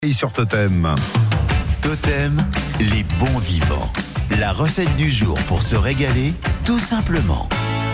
Et sur Totem. Totem, les bons vivants. La recette du jour pour se régaler, tout simplement.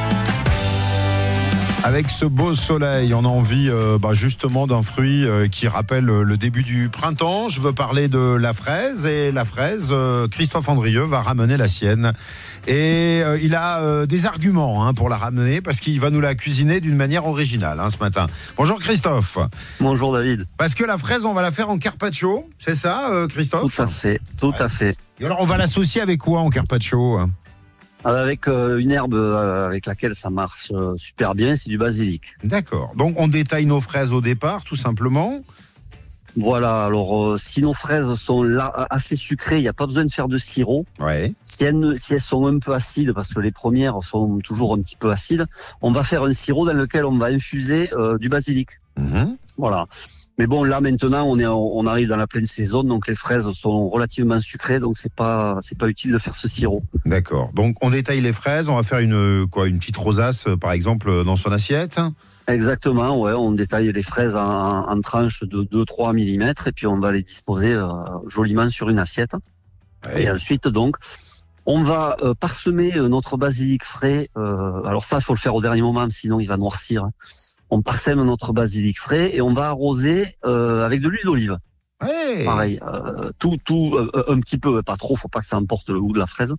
Avec ce beau soleil, on a envie justement d'un fruit qui rappelle le début du printemps. Je veux parler de la fraise. Et la fraise, Christophe Andrieux va ramener la sienne. Et il a des arguments pour la ramener parce qu'il va nous la cuisiner d'une manière originale ce matin. Bonjour Christophe. Bonjour David. Parce que la fraise, on va la faire en carpaccio, c'est ça Christophe ? Tout à fait. Et alors on va l'associer avec quoi en carpaccio ? Avec une herbe avec laquelle ça marche super bien, c'est du basilic. D'accord. Donc on détaille nos fraises au départ, tout simplement. Voilà, alors si nos fraises sont là assez sucrées, il n'y a pas besoin de faire de sirop. Ouais. Si elles sont un peu acides, parce que les premières sont toujours un petit peu acides, on va faire un sirop dans lequel on va infuser du basilic. Mmh. Voilà. Mais bon, là maintenant, on arrive dans la pleine saison, donc les fraises sont relativement sucrées, donc c'est pas utile de faire ce sirop. D'accord. Donc on détaille les fraises, on va faire une petite rosace par exemple dans son assiette. Exactement, ouais, on détaille les fraises en tranches de 2-3 mm et puis on va les disposer joliment sur une assiette. Ouais. Et ensuite donc, on va parsemer notre basilic frais. Alors ça, il faut le faire au dernier moment, sinon il va noircir. On parsème notre basilic frais et on va arroser avec de l'huile d'olive. Ouais. Pareil, tout un petit peu, pas trop, faut pas que ça emporte le goût de la fraise.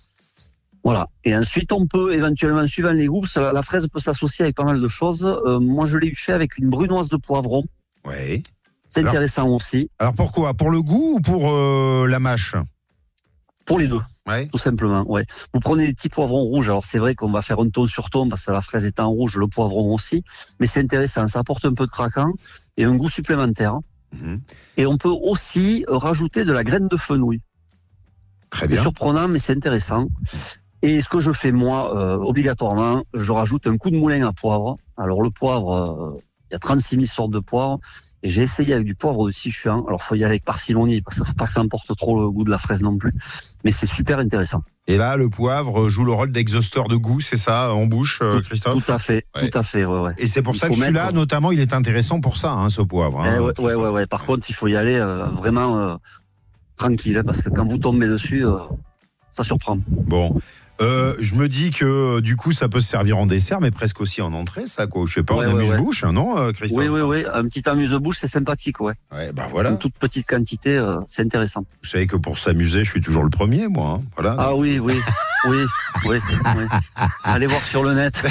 Voilà. Et ensuite, on peut éventuellement, suivant les goûts, la fraise peut s'associer avec pas mal de choses. Moi, je l'ai fait avec une brunoise de poivron. Ouais. C'est intéressant aussi. Alors pourquoi ? Pour le goût ou pour la mâche ? Pour les deux, ouais. Tout simplement. Ouais. Vous prenez des petits poivrons rouges. Alors c'est vrai qu'on va faire un ton sur ton parce que la fraise est en rouge, le poivron aussi. Mais c'est intéressant, ça apporte un peu de craquant et un goût supplémentaire. Mmh. Et on peut aussi rajouter de la graine de fenouil. Très bien. C'est surprenant, mais c'est intéressant. Et ce que je fais moi, obligatoirement, je rajoute un coup de moulin à poivre. Alors le poivre, il y a 36 000 sortes de poivre. Et j'ai essayé avec du poivre de Sichuan. Alors il faut y aller avec parcimonie, parce qu'il ne faut pas que ça emporte trop le goût de la fraise non plus. Mais c'est super intéressant. Et là, le poivre joue le rôle d'exhausteur de goût, c'est ça, en bouche, Christophe ? Tout à fait, ouais. Tout à fait, ouais. Et c'est pour ça que celui-là, notamment, il est intéressant pour ça, ce poivre. Ouais. Par contre, il faut y aller vraiment tranquille, parce que quand vous tombez dessus, ça surprend. Bon. Je me dis que du coup ça peut se servir en dessert mais presque aussi en entrée ça quoi. Je sais pas, en amuse-bouche, non Christophe ? Oui, un petit amuse-bouche c'est sympathique, ouais. Ouais, voilà. Une toute petite quantité, c'est intéressant. Vous savez que pour s'amuser, je suis toujours le premier moi, voilà. Ah oui. Allez voir sur le net.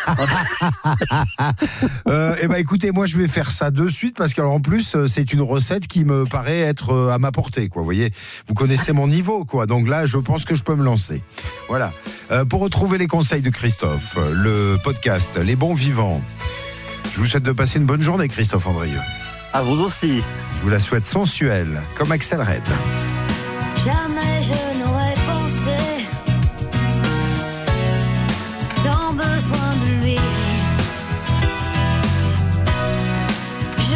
Écoutez, moi je vais faire ça de suite parce qu'en plus c'est une recette qui me paraît être à ma portée quoi. Vous voyez, vous connaissez mon niveau quoi. Donc là, je pense que je peux me lancer. Voilà. Pour retrouver les conseils de Christophe, le podcast Les Bons Vivants, je vous souhaite de passer une bonne journée, Christophe Andrieux. À vous aussi. Je vous la souhaite sensuelle, comme Axel Red. Jamais je n'aurais